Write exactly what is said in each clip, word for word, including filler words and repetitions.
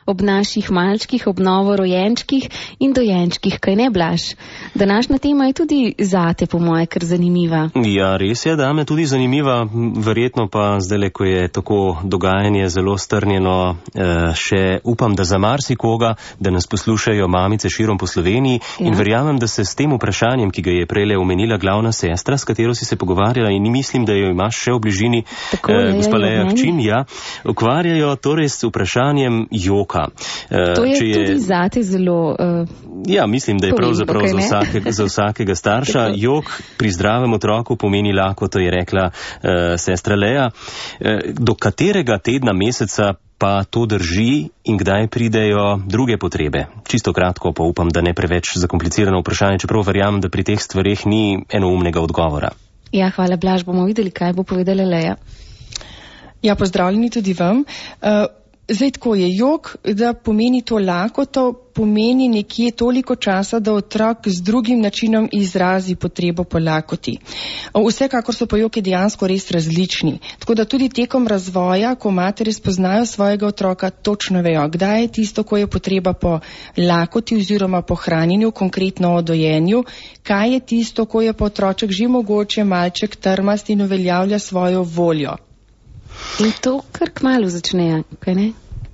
ob naših malčkih, ob novorojenčkih in dojenčkih, kaj ne, Blaž? Današnja tema je tudi zate, po moje, kar zanimiva. Ja, res je, da me tudi zanimiva, verjetno pa zdaj, ko je tako dogajanje zelo strnjeno, še upam, da za marsikoga, da nas poslušajo mamice širom po Sloveniji ja. In verjamem, da se s tem vprašanjem, ki ga je prejle omenila glavna sestra, s katero si se pogovarjala in mislim, da jo imaš še v bližini, eh, gospa Leja Hčin, ja, ukvarjajo torej s vprašanjem joka. Eh, to je, je tudi zate zelo... Uh, ja, mislim, da je pravzaprav za vsakega, za vsakega starša. Jok pri zdravem otroku pomeni lakoto, je rekla uh, sestra Leja. Uh, do katerega tedna, meseca pa to drži in kdaj pridejo druge potrebe? Čisto kratko, pa upam, da ne preveč zakomplicirano vprašanje, čeprav verjamem, da pri teh stvareh ni enoumnega odgovora. Ja, hvala, Blaž, bomo videli, kaj bo povedala Leja. Ja, pozdravljeni tudi vam. Uh, Zdaj, tako je jok, da pomeni to lakoto, pomeni nekje toliko časa, da otrok z drugim načinom izrazi potrebo po lakoti. Vsekakor so pa joki dejansko res različni. Tako da tudi tekom razvoja, ko matere spoznajo svojega otroka, točno vejo, kdaj je tisto, ko je potreba po lakoti oziroma po hranjenju, konkretno o dojenju, kaj je tisto, ko je pa otroček že mogoče malček trmast in uveljavlja svojo voljo. In to kar kmalu začne, kaj ne?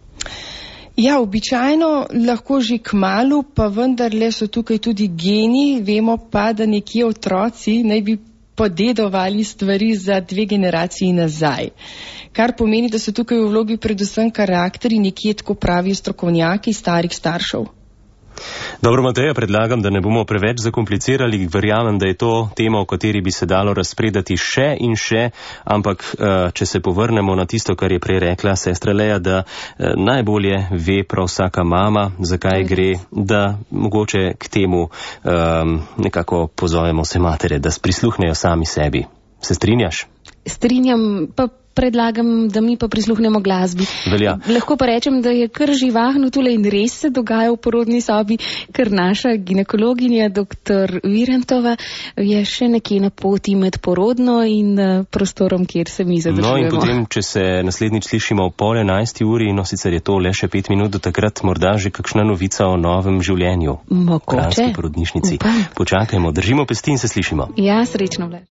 Ja, običajno lahko že kmalu, pa vendarle so tukaj tudi geni, vemo pa, da nekje otroci naj bi podedovali stvari za dve generaciji nazaj. Kar pomeni, da so tukaj v vlogi predvsem karakteri, nekje tako pravijo strokovnjaki starih staršev. Dobro, Mateja, predlagam, da ne bomo preveč zakomplicirali, verjamem, da je to tema, o kateri bi se dalo razpredati še in še, ampak če se povrnemo na tisto, kar je prej rekla sestra Leja, da najbolje ve prav vsaka mama, zakaj gre, da mogoče k temu um, nekako pozovemo vse matere, da prisluhnejo sami sebi. Se strinjaš? Strinjam, pa predlagam, da mi pa prisluhnemo glasbi. Velja. Lahko pa rečem, da je kar živahno tule in res se dogaja v porodni sobi, ker naša ginekologinja, doktor Virantova, je še nekje na poti med porodno in prostorom, kjer se mi zadržujemo. No in potem, če se naslednjič slišimo o pol enajsti uri, no sicer je to le še pet minut do takrat, morda že kakšna novica o novem življenju. Mogoče. V Kranjski porodnišnici. Upam. Počakajmo, držimo pesti in se slišimo. Ja, srečno, Blaž.